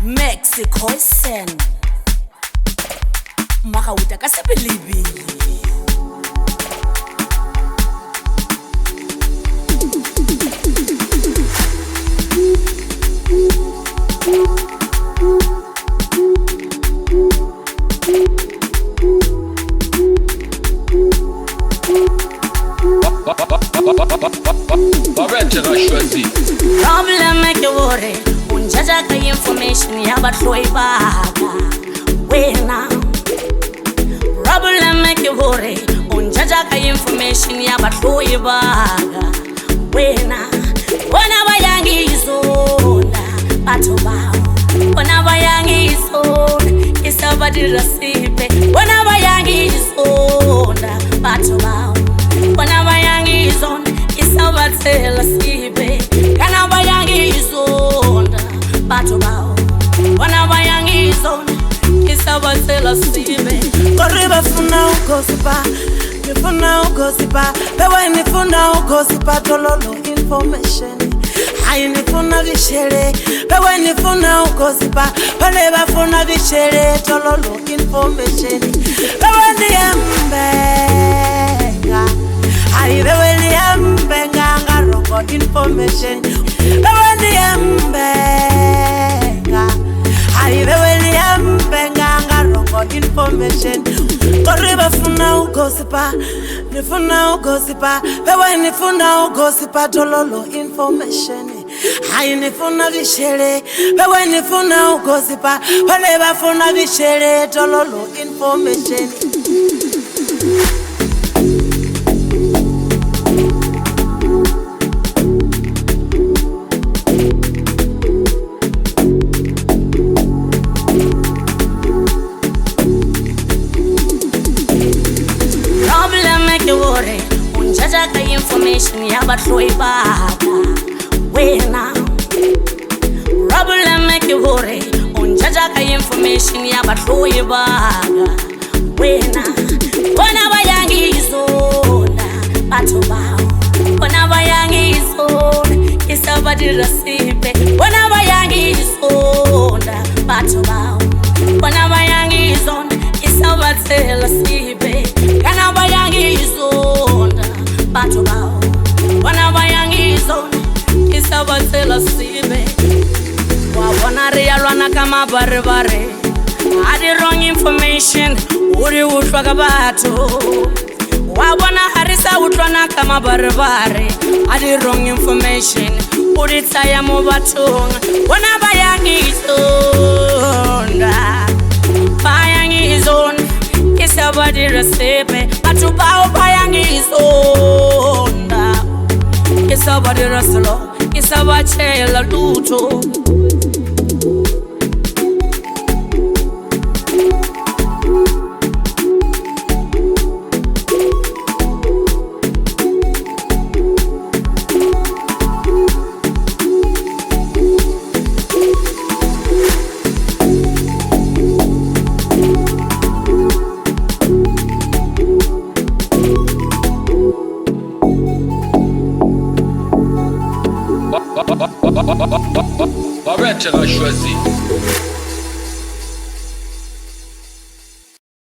Mexico sen Magauta ka se belebele Problem ke hore o njaja ka information ya batloi ba ka wena. Problem ke hore o njaja ka information ya batloi ba ka wena. Bona bayangizona batho bao, bona bayangizona isabadira sipe, bona bayangizona batho bao, bona bayangizona isabathela sibe, kana bayangizona batho bao, bona bayangizona isabathela sibe. Kore bafuna ukosipa, nifuna ukosipa, bewe nifuna ukosipa tololo information. Hayi nifuna vishele, bewe nifuna ukosipa, pale bafuna vishele tololo information. Bewe niyembenga, hayi bewe niyembenga ngarongo information. Bewe niyembenga, hayi bewe niyembenga ngarongo information. Kore bafuna ukosipa, nifuna ukosipa, bewe nifuna ukosipa tololo information. Hayi nifuna vishele, bewe nifuna ukosipa, pale bafuna vishele tololo information. Unjaja ka information ya batloi ba ka wena. Problem ke hore unjaja ka information ya batloi ba ka wena. Bona bayangizona batho bao, bona bayangizona isabadira sipe, bona bayangizona batho bao, bona bayangizona isabathela sibe, kana bayangizona batho bao, bona bayangizona isabathela sibe. Wabona re yalwana ka mabarebare, a di wrong information uri utlwa ka batho. Wabona harisa utlwana ka mabarebare, a di wrong information uri tsaya mo bathong. Bona bayangizona, bayangizona isabadira sibe, batho bao bayangizona isabadira slo isabathela lutho. Arrête, tu as choisi.